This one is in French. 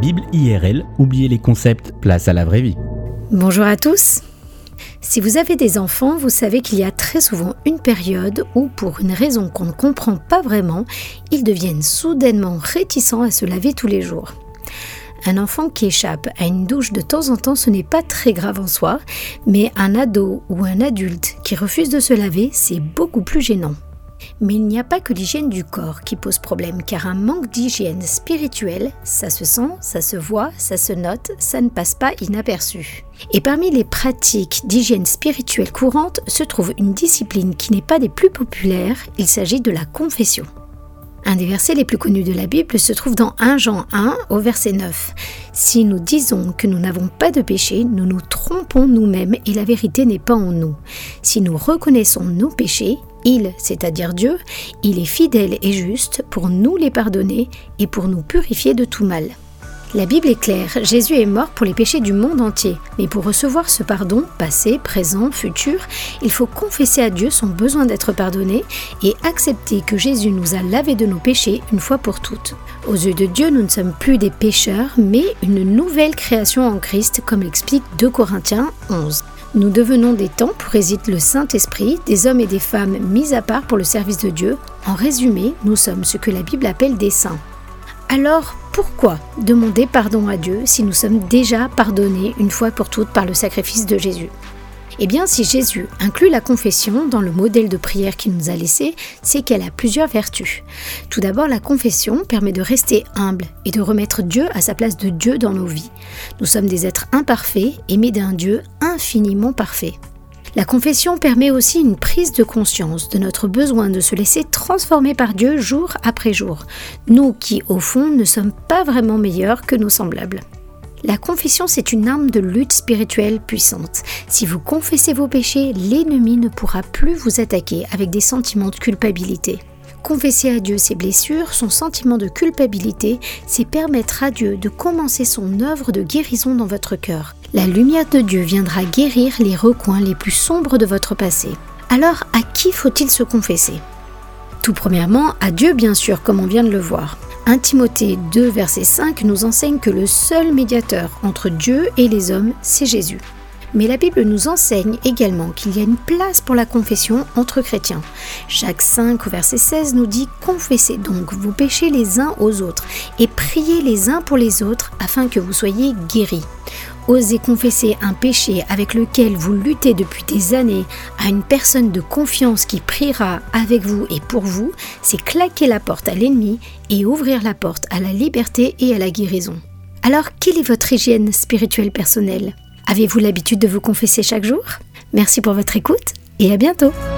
Bible IRL, oubliez les concepts, place à la vraie vie. Bonjour à tous. Si vous avez des enfants, vous savez qu'il y a très souvent une période où, pour une raison qu'on ne comprend pas vraiment, ils deviennent soudainement réticents à se laver tous les jours. Un enfant qui échappe à une douche de temps en temps, ce n'est pas très grave en soi, mais un ado ou un adulte qui refuse de se laver, c'est beaucoup plus gênant. Mais il n'y a pas que l'hygiène du corps qui pose problème, car un manque d'hygiène spirituelle, ça se sent, ça se voit, ça se note, ça ne passe pas inaperçu. Et parmi les pratiques d'hygiène spirituelle courantes se trouve une discipline qui n'est pas des plus populaires, il s'agit de la confession. Un des versets les plus connus de la Bible se trouve dans 1 Jean 1 au verset 9. « Si nous disons que nous n'avons pas de péché, nous nous trompons nous-mêmes et la vérité n'est pas en nous. Si nous reconnaissons nos péchés, il, c'est-à-dire Dieu, il est fidèle et juste pour nous les pardonner et pour nous purifier de tout mal. » La Bible est claire, Jésus est mort pour les péchés du monde entier. Mais pour recevoir ce pardon, passé, présent, futur, il faut confesser à Dieu son besoin d'être pardonné et accepter que Jésus nous a lavés de nos péchés une fois pour toutes. Aux yeux de Dieu, nous ne sommes plus des pécheurs, mais une nouvelle création en Christ, comme l'explique 2 Corinthiens 11. Nous devenons des temples où réside le Saint-Esprit, des hommes et des femmes mis à part pour le service de Dieu. En résumé, nous sommes ce que la Bible appelle des saints. Alors, pourquoi demander pardon à Dieu si nous sommes déjà pardonnés une fois pour toutes par le sacrifice de Jésus ? Eh bien, si Jésus inclut la confession dans le modèle de prière qu'il nous a laissé, c'est qu'elle a plusieurs vertus. Tout d'abord, la confession permet de rester humble et de remettre Dieu à sa place de Dieu dans nos vies. Nous sommes des êtres imparfaits, aimés d'un Dieu infiniment parfait. La confession permet aussi une prise de conscience de notre besoin de se laisser transformer par Dieu jour après jour, nous qui, au fond, ne sommes pas vraiment meilleurs que nos semblables. La confession, c'est une arme de lutte spirituelle puissante. Si vous confessez vos péchés, l'ennemi ne pourra plus vous attaquer avec des sentiments de culpabilité. Confesser à Dieu ses blessures, son sentiment de culpabilité, c'est permettre à Dieu de commencer son œuvre de guérison dans votre cœur. La lumière de Dieu viendra guérir les recoins les plus sombres de votre passé. Alors, à qui faut-il se confesser ? Tout premièrement, à Dieu bien sûr, comme on vient de le voir. 1 Timothée 2, verset 5 nous enseigne que le seul médiateur entre Dieu et les hommes, c'est Jésus. Mais la Bible nous enseigne également qu'il y a une place pour la confession entre chrétiens. Jacques 5 au verset 16 nous dit « Confessez donc vos péchés les uns aux autres et priez les uns pour les autres afin que vous soyez guéris. » Osez confesser un péché avec lequel vous luttez depuis des années à une personne de confiance qui priera avec vous et pour vous, c'est claquer la porte à l'ennemi et ouvrir la porte à la liberté et à la guérison. Alors, quelle est votre hygiène spirituelle personnelle ? Avez-vous l'habitude de vous confesser chaque jour ? Merci pour votre écoute et à bientôt.